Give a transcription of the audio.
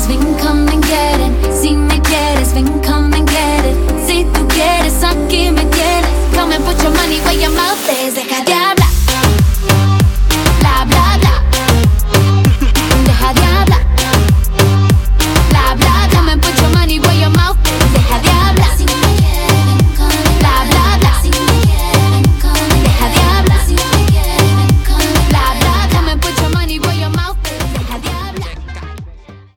quieres, ven, come and get it. Si me quieres, ven, come and get it. Si tú quieres, aquí me tienes. Come and put your money where your mouth is. Deja